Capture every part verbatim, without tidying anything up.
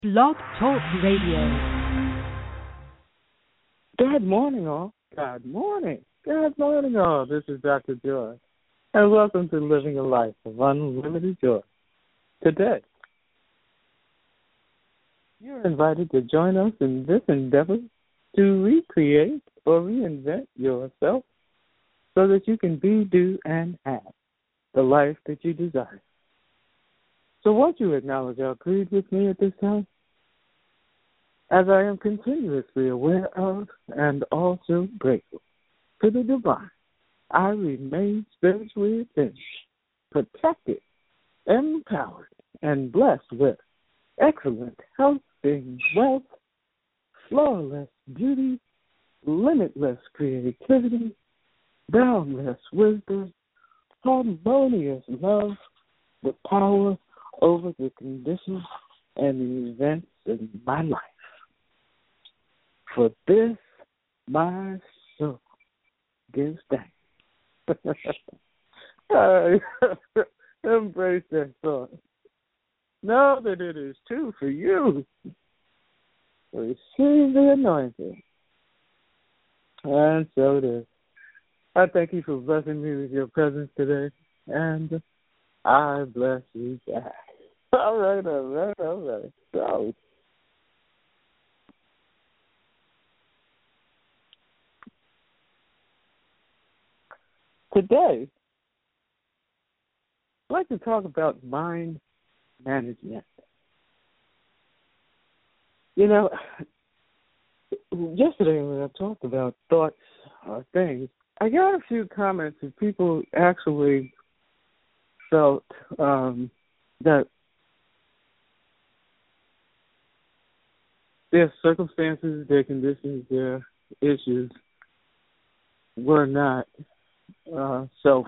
Blog Talk Radio. Good morning, all. Good morning. Good morning, all. This is Doctor Joy, and welcome to Living a Life of Unlimited Joy. Today, you're invited to join us in this endeavor to recreate or reinvent yourself so that you can be, do, and have the life that you desire. So won't you acknowledge our creed with me at this time? As I am continuously aware of and also grateful to the divine, I remain spiritually attentive, protected, empowered, and blessed with excellent health and wealth, flawless beauty, limitless creativity, boundless wisdom, harmonious love, with power over the conditions and the events in my life. For this, my soul gives thanks. I embrace that thought. Know that it is true for you. Receive the anointing. And so it is. I thank you for blessing me with your presence today, and I bless you back. All right, all right, all right. So, today, I'd like to talk about mind management. You know, yesterday when I talked about thoughts or things, I got a few comments of people actually felt um, that their circumstances, their conditions, their issues were not uh,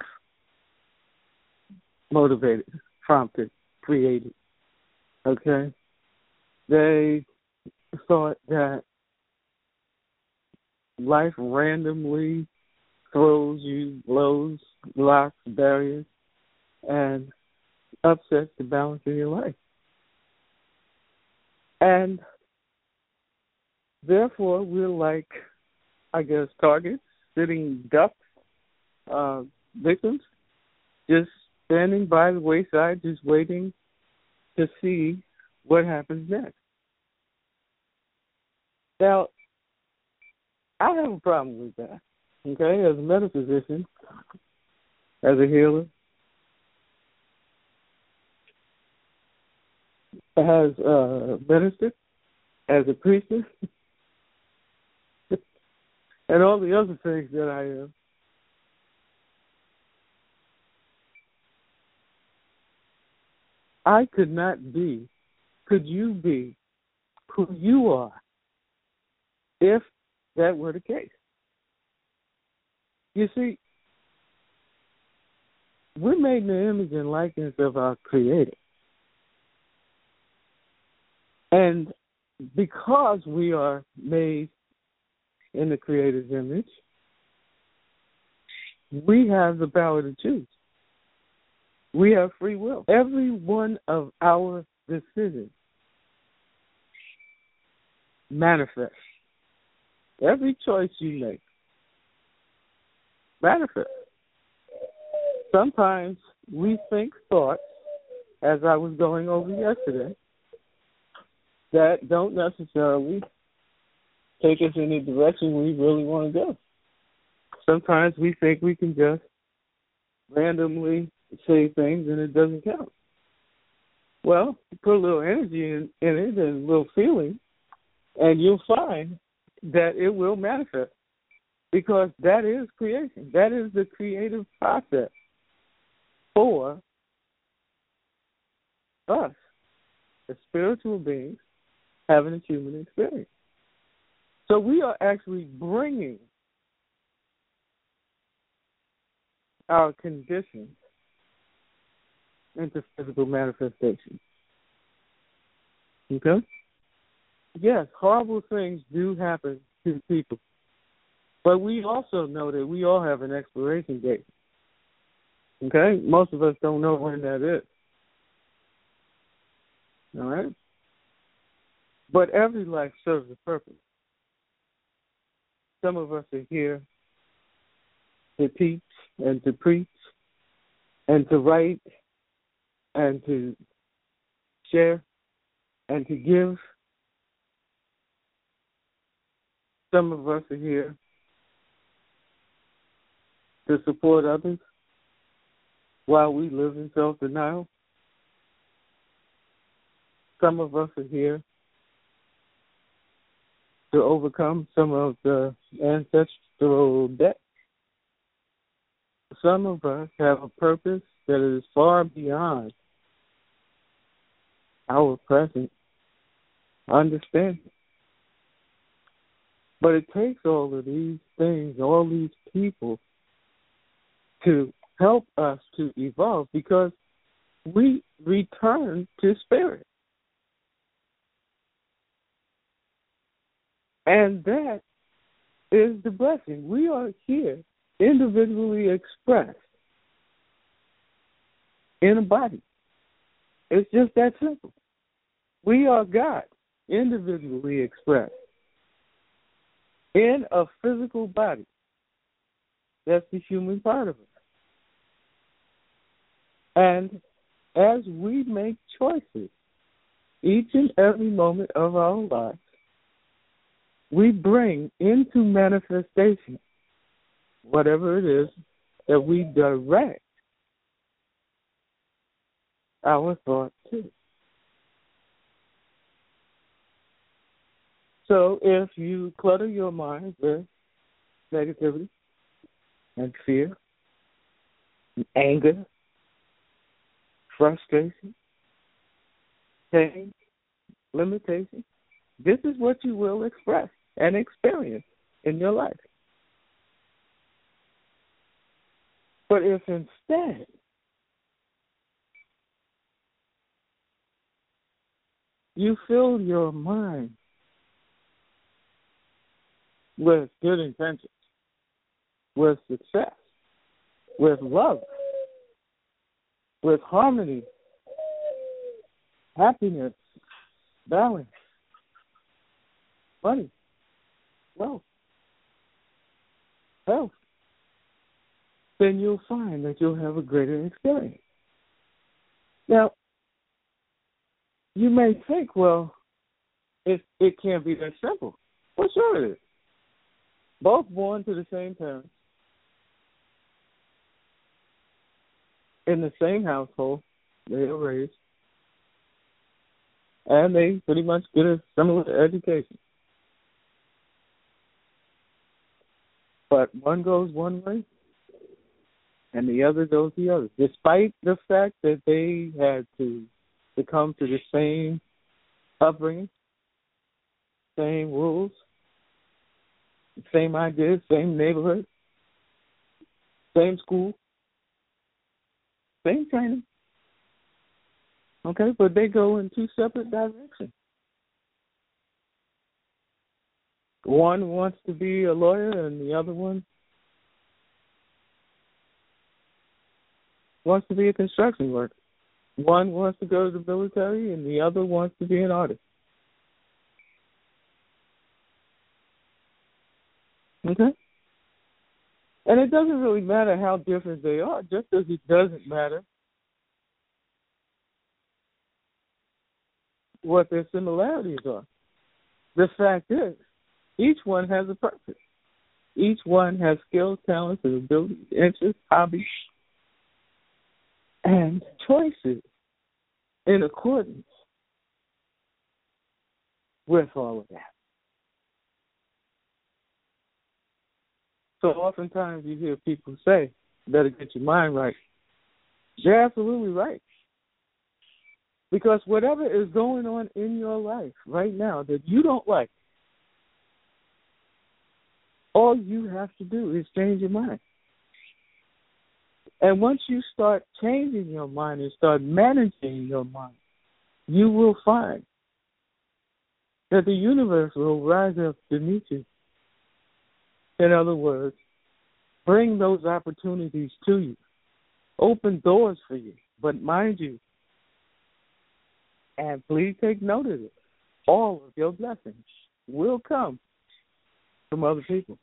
self-motivated, prompted, created. Okay? They thought that life randomly throws you blows, blocks, barriers, and upsets the balance of your life. And therefore, we're like, I guess, targets, sitting ducks, uh, victims, just standing by the wayside, just waiting to see what happens next. Now, I have a problem with that, okay, as a metaphysician, as a healer, as a minister, as a priestess, and all the other things that I am. I could not be, could you be who you are if that were the case? You see, we're made in the image and likeness of our Creator. And because we are made in the Creator's image, we have the power to choose. We have free will. Every one of our decisions manifests. Every choice you make manifests. Sometimes we think thoughts, as I was going over yesterday, that don't necessarily take us in the direction we really want to go. Sometimes we think we can just randomly say things and it doesn't count. Well, put a little energy in, in it and a little feeling, and you'll find that it will manifest, because that is creation. That is the creative process for us as spiritual beings having a human experience. So we are actually bringing our conditions into physical manifestation. Okay? Yes, horrible things do happen to people. But we also know that we all have an expiration date. Okay? Most of us don't know when that is. All right? But every life serves a purpose. Some of us are here to teach and to preach and to write and to share and to give. Some of us are here to support others while we live in self-denial. Some of us are here to overcome some of the ancestral debt. Some of us have a purpose that is far beyond our present understanding. But it takes all of these things, all these people, to help us to evolve, because we return to spirit. And that is the blessing. We are here individually expressed in a body. It's just that simple. We are God individually expressed in a physical body. That's the human part of it. And as we make choices each and every moment of our lives, we bring into manifestation whatever it is that we direct our thought to. So if you clutter your mind with negativity and fear and anger, frustration, pain, limitation, this is what you will express and experience in your life. But if instead you fill your mind with good intentions, with success, with love, with harmony, happiness, balance, money, wealth, health, then you'll find that you'll have a greater experience. Now, you may think, well, it, it can't be that simple. Well, sure it is. Both born to the same parents, in the same household, they are raised, and they pretty much get a similar education. But one goes one way, and the other goes the other, despite the fact that they had to succumb to the same upbringing, same rules, same ideas, same neighborhood, same school, same training. Okay, but they go in two separate directions. One wants to be a lawyer and the other one wants to be a construction worker. One wants to go to the military and the other wants to be an artist. Okay? And it doesn't really matter how different they are, just as it doesn't matter what their similarities are. The fact is, each one has a purpose. Each one has skills, talents, and abilities, interests, hobbies, and choices in accordance with all of that. So oftentimes you hear people say, better get your mind right. They're absolutely right. Because whatever is going on in your life right now that you don't like, all you have to do is change your mind. And once you start changing your mind and start managing your mind, you will find that the universe will rise up to meet you. In other words, bring those opportunities to you. Open doors for you. But mind you, and please take note of it, all of your blessings will come from other people.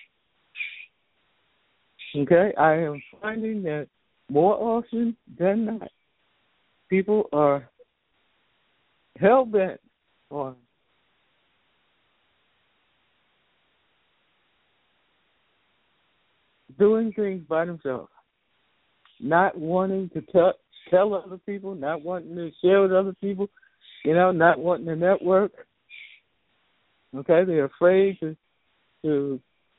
Okay? I am finding that more often than not, people are hell-bent on doing things by themselves, not wanting to tell, tell other people, not wanting to share with other people, you know, not wanting to network. Okay, they're afraid to to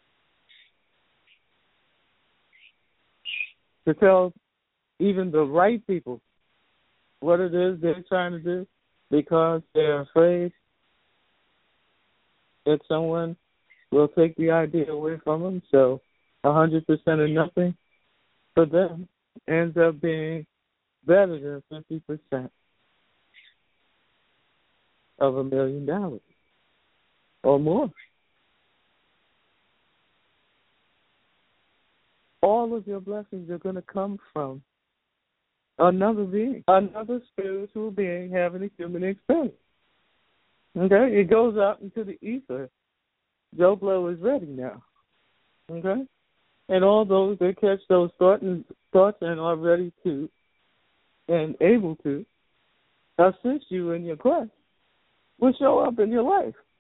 to tell even the right people what it is they're trying to do because they're afraid that someone will take the idea away from them. So a hundred percent of nothing for them ends up being better than fifty percent of a million dollars or more. All of your blessings are going to come from another being, another spiritual being having a human experience. Okay? It goes out into the ether. Joe Blow is ready now. Okay? And all those that catch those thoughts and, thoughts and are ready to and able to assist you in your quest will show up in your life.